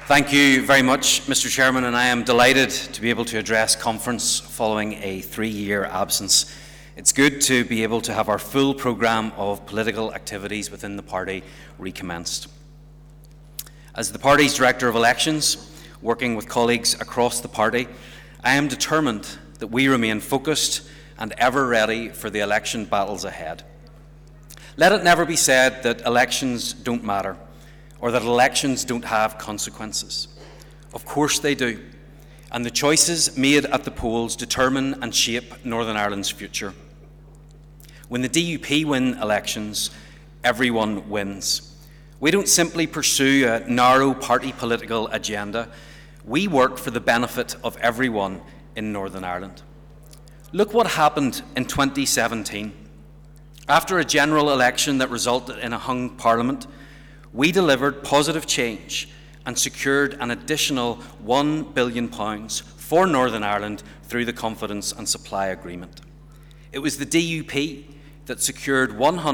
Thank you very much, Mr. Chairman, and I am delighted to be able to address conference following a 3-year absence. It's good to be able to have our full programme of political activities within the party recommenced. As the party's Director of Elections, working with colleagues across the party, I am determined that we remain focused and ever ready for the election battles ahead. Let it never be said that elections don't matter, or that elections don't have consequences. Of course they do, and the choices made at the polls determine and shape Northern Ireland's future. When the DUP win elections, everyone wins. We don't simply pursue a narrow party political agenda. We work for the benefit of everyone in Northern Ireland. Look what happened in 2017. After a general election that resulted in a hung Parliament, we delivered positive change and secured an additional £1 billion for Northern Ireland through the Confidence and Supply Agreement. It was the DUP that secured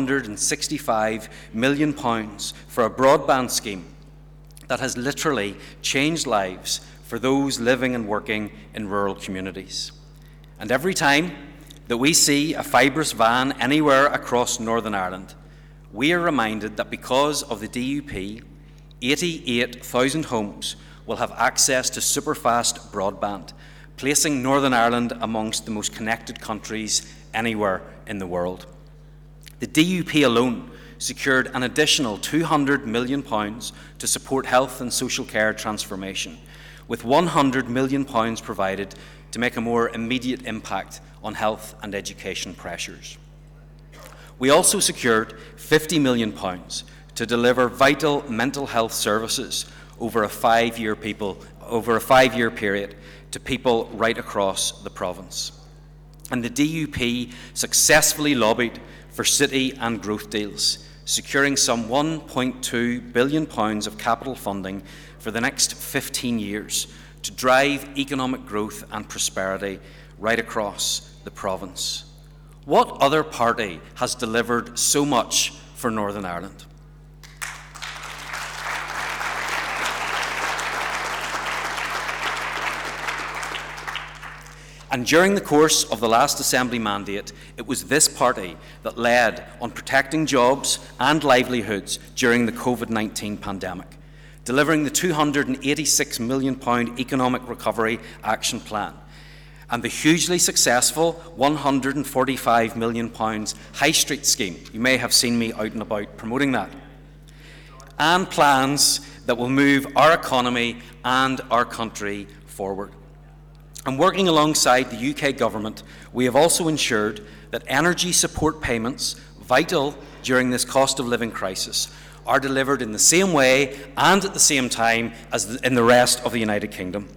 £165 million for a broadband scheme that has literally changed lives for those living and working in rural communities. And every time that we see a fibrous van anywhere across Northern Ireland, we are reminded that because of the DUP, 88,000 homes will have access to superfast broadband, placing Northern Ireland amongst the most connected countries anywhere in the world. The DUP alone secured an additional £200 million to support health and social care transformation, with £100 million provided to make a more immediate impact on health and education pressures. We also secured £50 million to deliver vital mental health services over a 5-year period to people right across the province. And the DUP successfully lobbied for city and growth deals, securing some £1.2 billion of capital funding for the next 15 years to drive economic growth and prosperity right across the province. What other party has delivered so much for Northern Ireland? And during the course of the last Assembly mandate, it was this party that led on protecting jobs and livelihoods during the COVID-19 pandemic, delivering the £286 million Economic Recovery Action Plan, and the hugely successful £145 million High Street scheme. You may have seen me out and about promoting that. And plans that will move our economy and our country forward. And working alongside the UK Government, we have also ensured that energy support payments, vital during this cost of living crisis, are delivered in the same way and at the same time as in the rest of the United Kingdom.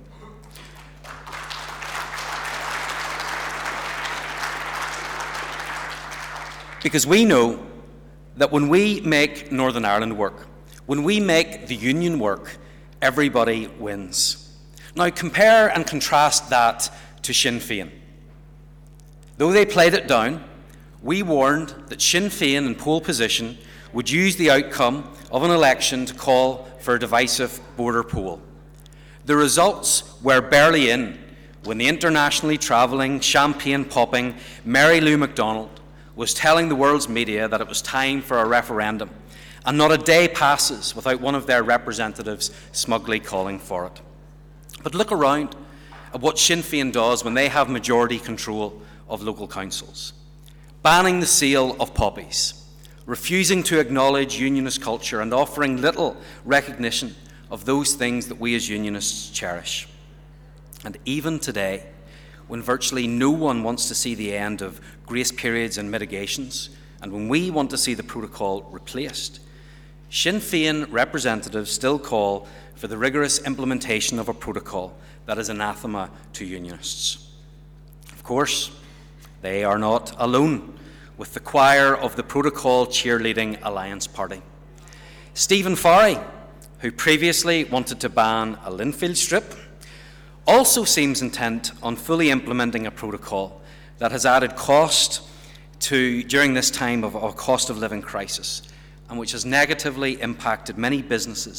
Because we know that when we make Northern Ireland work, when we make the Union work, everybody wins. Now compare and contrast that to Sinn Féin. Though they played it down, we warned that Sinn Féin in pole position would use the outcome of an election to call for a divisive border poll. The results were barely in when the internationally travelling, champagne-popping Mary Lou McDonald was telling the world's media that it was time for a referendum, and not a day passes without one of their representatives smugly calling for it. But look around at what Sinn Féin does when they have majority control of local councils. Banning the sale of poppies, refusing to acknowledge unionist culture and offering little recognition of those things that we as unionists cherish. And even today, when virtually no one wants to see the end of grace periods and mitigations, and when we want to see the protocol replaced, Sinn Féin representatives still call for the rigorous implementation of a protocol that is anathema to unionists. Of course, they are not alone with the choir of the protocol cheerleading Alliance Party. Stephen Farry, who previously wanted to ban a Linfield strip, also seems intent on fully implementing a protocol that has added cost during this time of a cost of living crisis, and which has negatively impacted many businesses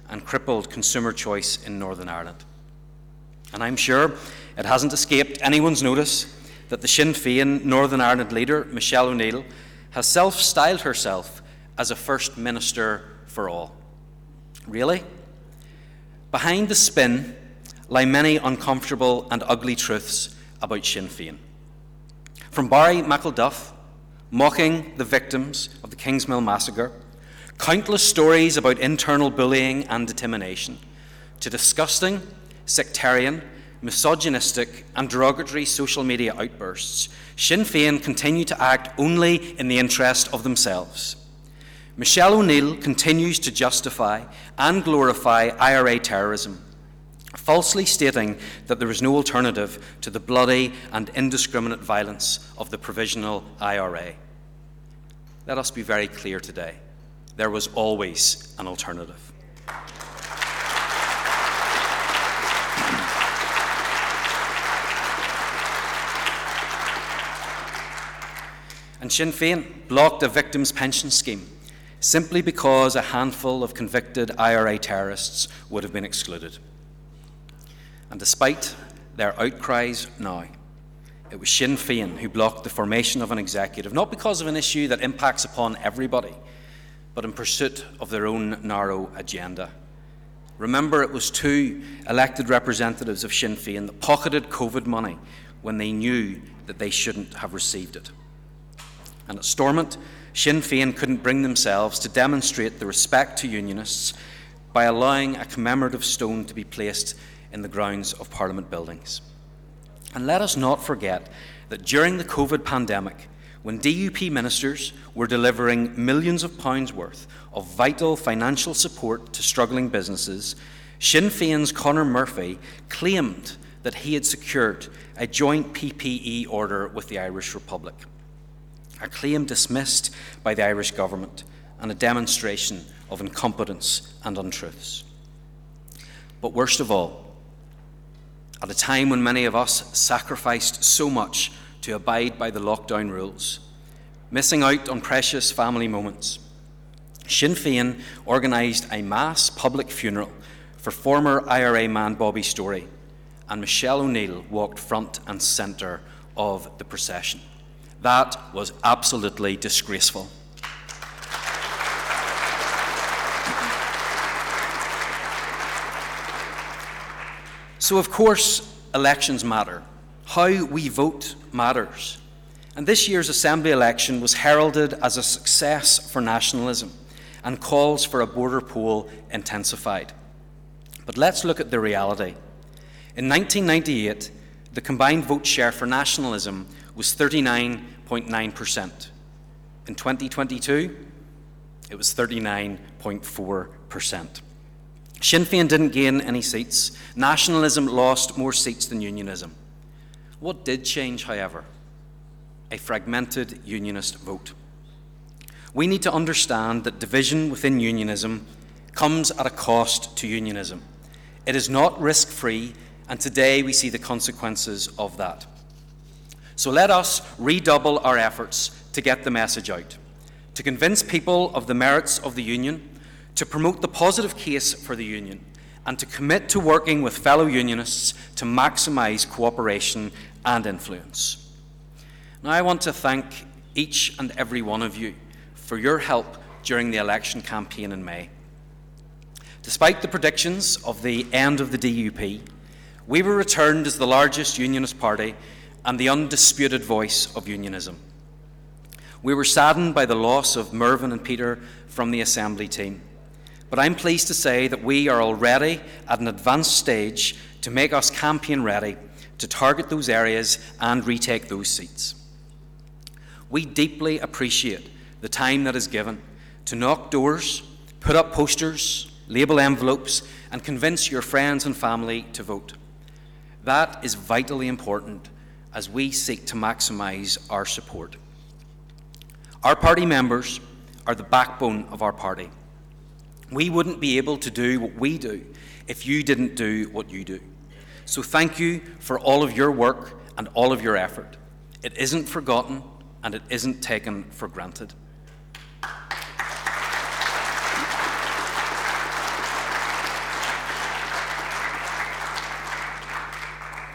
and crippled consumer choice in Northern Ireland. And I'm sure it hasn't escaped anyone's notice that the Sinn Féin Northern Ireland leader, Michelle O'Neill, has self-styled herself as a First Minister for all. Really? Behind the spin lie many uncomfortable and ugly truths about Sinn Féin. From Barry McElduff mocking the victims of the Kingsmill massacre, countless stories about internal bullying and determination, to disgusting, sectarian, misogynistic and derogatory social media outbursts, Sinn Féin continue to act only in the interest of themselves. Michelle O'Neill continues to justify and glorify IRA terrorism, falsely stating that there is no alternative to the bloody and indiscriminate violence of the Provisional IRA. Let us be very clear today. There was always an alternative. And Sinn Féin blocked a victims' pension scheme simply because a handful of convicted IRA terrorists would have been excluded. And despite their outcries now, it was Sinn Féin who blocked the formation of an executive, not because of an issue that impacts upon everybody, but in pursuit of their own narrow agenda. Remember, it was two elected representatives of Sinn Féin that pocketed COVID money when they knew that they shouldn't have received it. And at Stormont, Sinn Féin couldn't bring themselves to demonstrate the respect to unionists by allowing a commemorative stone to be placed in the grounds of Parliament buildings. And let us not forget that during the COVID pandemic, when DUP ministers were delivering millions of pounds worth of vital financial support to struggling businesses, Sinn Féin's Conor Murphy claimed that he had secured a joint PPE order with the Irish Republic, a claim dismissed by the Irish government and a demonstration of incompetence and untruths. But worst of all, at a time when many of us sacrificed so much to abide by the lockdown rules, missing out on precious family moments, Sinn Féin organised a mass public funeral for former IRA man Bobby Storey, and Michelle O'Neill walked front and centre of the procession. That was absolutely disgraceful. So, of course, elections matter. How we vote matters. And this year's Assembly election was heralded as a success for nationalism, and calls for a border poll intensified. But let's look at the reality. In 1998, the combined vote share for nationalism was 39.9%. In 2022, it was 39.4%. Sinn Féin didn't gain any seats. Nationalism lost more seats than unionism. What did change, however? A fragmented unionist vote. We need to understand that division within unionism comes at a cost to unionism. It is not risk-free, and today we see the consequences of that. So let us redouble our efforts to get the message out, to convince people of the merits of the union, to promote the positive case for the union, and to commit to working with fellow unionists to maximise cooperation and influence. Now, I want to thank each and every one of you for your help during the election campaign in May. Despite the predictions of the end of the DUP, we were returned as the largest unionist party and the undisputed voice of unionism. We were saddened by the loss of Mervyn and Peter from the Assembly team, but I'm pleased to say that we are already at an advanced stage to make us campaign ready to target those areas and retake those seats. We deeply appreciate the time that is given to knock doors, put up posters, label envelopes, and convince your friends and family to vote. That is vitally important as we seek to maximise our support. Our party members are the backbone of our party. We wouldn't be able to do what we do if you didn't do what you do. So thank you for all of your work and all of your effort. It isn't forgotten and it isn't taken for granted.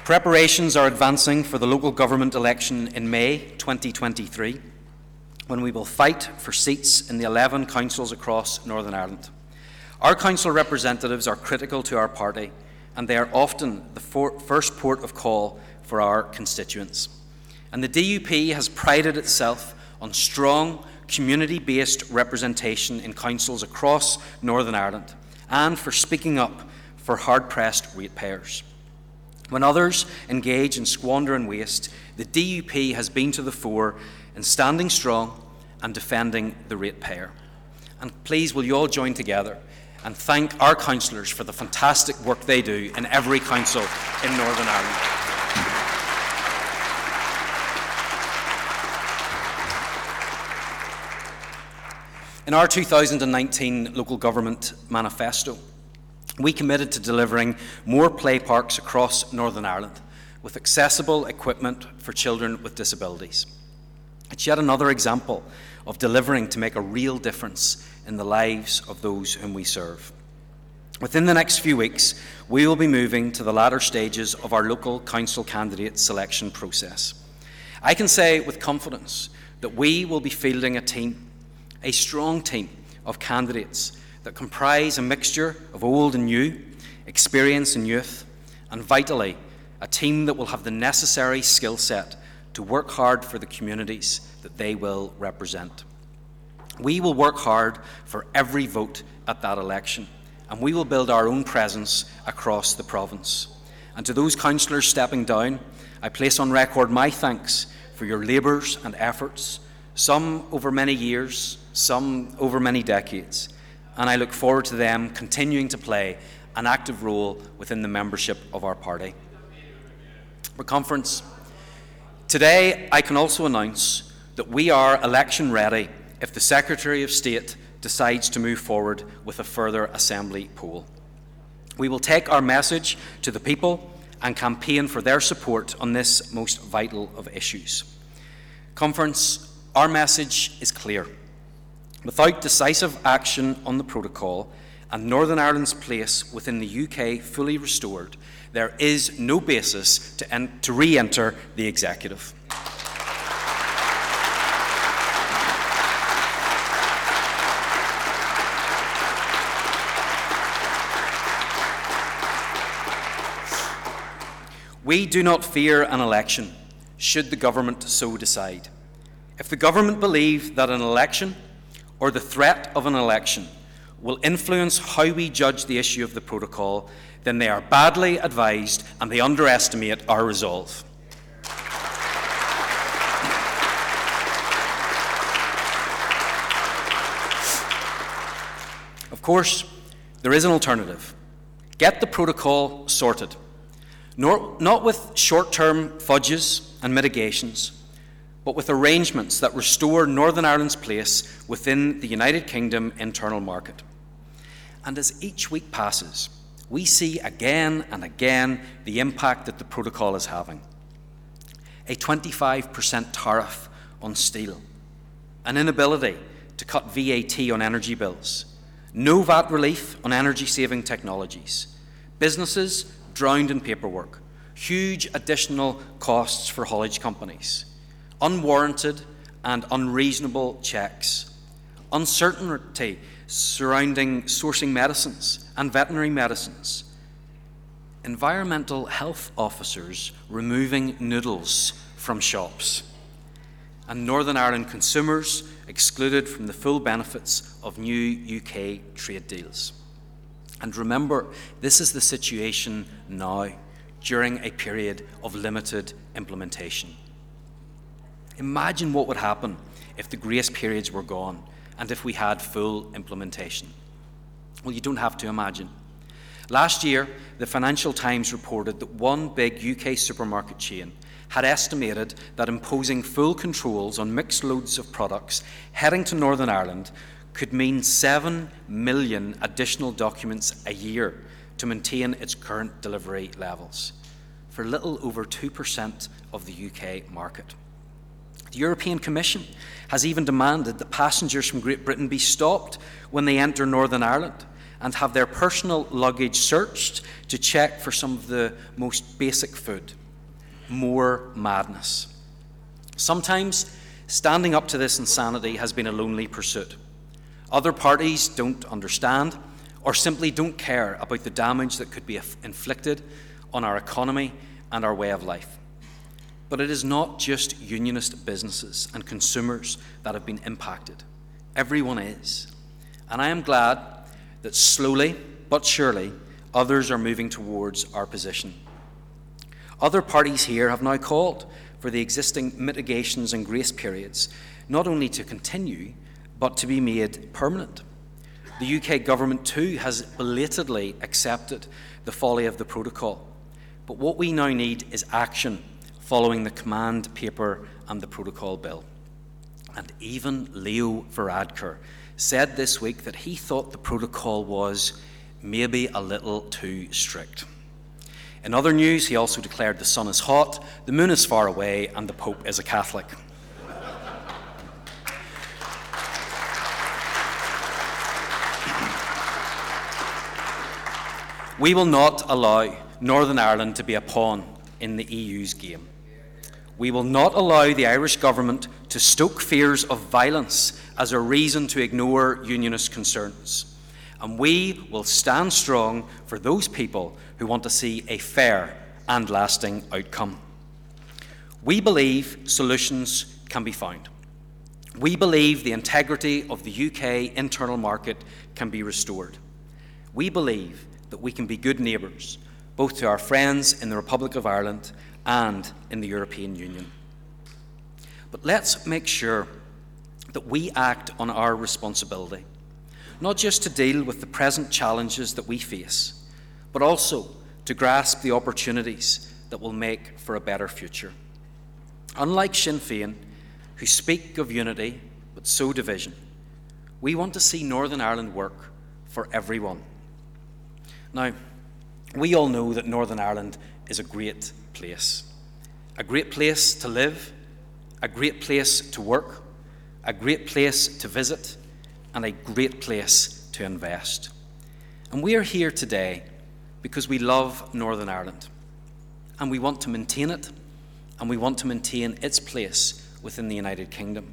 Preparations are advancing for the local government election in May 2023, when we will fight for seats in the 11 councils across Northern Ireland. Our council representatives are critical to our party, and they are often the first port of call for our constituents. And the DUP has prided itself on strong, community-based representation in councils across Northern Ireland, and for speaking up for hard-pressed ratepayers. When others engage in squander and waste, the DUP has been to the fore in standing strong and defending the ratepayer. And please, will you all join together and thank our councillors for the fantastic work they do in every council in Northern Ireland. In our 2019 Local Government Manifesto, we committed to delivering more play parks across Northern Ireland with accessible equipment for children with disabilities. It's yet another example of delivering to make a real difference in the lives of those whom we serve. Within the next few weeks, we will be moving to the latter stages of our local council candidate selection process. I can say with confidence that we will be fielding a strong team of candidates that comprise a mixture of old and new, experience and youth, and vitally, a team that will have the necessary skill set to work hard for the communities that they will represent. We will work hard for every vote at that election, and we will build our own presence across the province. And to those councillors stepping down, I place on record my thanks for your labours and efforts, some over many years, some over many decades, and I look forward to them continuing to play an active role within the membership of our party. For conference, today I can also announce that we are election ready if the Secretary of State decides to move forward with a further Assembly poll. We will take our message to the people and campaign for their support on this most vital of issues. Conference, our message is clear. Without decisive action on the protocol and Northern Ireland's place within the UK fully restored, there is no basis to re-enter the executive. We do not fear an election, should the government so decide. If the government believe that an election or the threat of an election will influence how we judge the issue of the protocol, then they are badly advised and they underestimate our resolve. Of course, there is an alternative. Get the protocol sorted. Not with short-term fudges and mitigations, but with arrangements that restore Northern Ireland's place within the United Kingdom internal market. And as each week passes, we see again and again the impact that the protocol is having. A 25% tariff on steel, an inability to cut VAT on energy bills, no VAT relief on energy-saving technologies, businesses drowned in paperwork, huge additional costs for haulage companies, unwarranted and unreasonable checks, uncertainty surrounding sourcing medicines and veterinary medicines, environmental health officers removing noodles from shops, and Northern Ireland consumers excluded from the full benefits of new UK trade deals. And remember, this is the situation now, during a period of limited implementation. Imagine what would happen if the grace periods were gone and if we had full implementation. Well, you don't have to imagine. Last year, the Financial Times reported that one big UK supermarket chain had estimated that imposing full controls on mixed loads of products heading to Northern Ireland could mean 7 million additional documents a year to maintain its current delivery levels, for little over 2% of the UK market. The European Commission has even demanded that passengers from Great Britain be stopped when they enter Northern Ireland, and have their personal luggage searched to check for some of the most basic food. More madness. Sometimes standing up to this insanity has been a lonely pursuit. Other parties don't understand or simply don't care about the damage that could be inflicted on our economy and our way of life. But it is not just unionist businesses and consumers that have been impacted. Everyone is. And I am glad that slowly but surely others are moving towards our position. Other parties here have now called for the existing mitigations and grace periods not only to continue, but to be made permanent. The UK government too has belatedly accepted the folly of the protocol. But what we now need is action following the command paper and the protocol bill. And even Leo Varadkar said this week that he thought the protocol was maybe a little too strict. In other news, he also declared the sun is hot, the moon is far away, and the Pope is a Catholic. We will not allow Northern Ireland to be a pawn in the EU's game. We will not allow the Irish government to stoke fears of violence as a reason to ignore unionist concerns. And we will stand strong for those people who want to see a fair and lasting outcome. We believe solutions can be found. We believe the integrity of the UK internal market can be restored. We believe that we can be good neighbours, both to our friends in the Republic of Ireland and in the European Union. But let's make sure that we act on our responsibility, not just to deal with the present challenges that we face, but also to grasp the opportunities that will make for a better future. Unlike Sinn Féin, who speak of unity but sow division, we want to see Northern Ireland work for everyone. Now, we all know that Northern Ireland is a great place to live, a great place to work, a great place to visit, and a great place to invest. And we are here today because we love Northern Ireland, and we want to maintain it, and we want to maintain its place within the United Kingdom.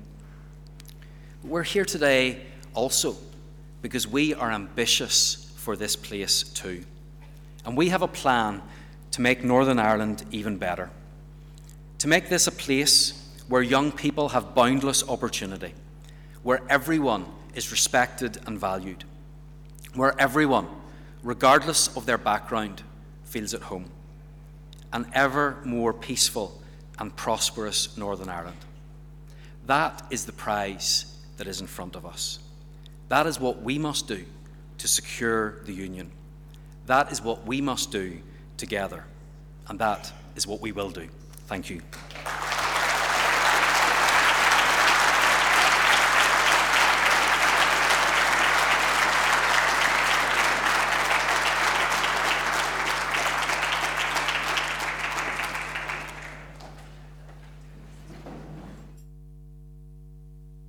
But we're here today also because we are ambitious for this place too. And we have a plan to make Northern Ireland even better. To make this a place where young people have boundless opportunity, where everyone is respected and valued, where everyone, regardless of their background, feels at home. An ever more peaceful and prosperous Northern Ireland. That is the prize that is in front of us. That is what we must do to secure the Union. That is what we must do together, and that is what we will do. Thank you.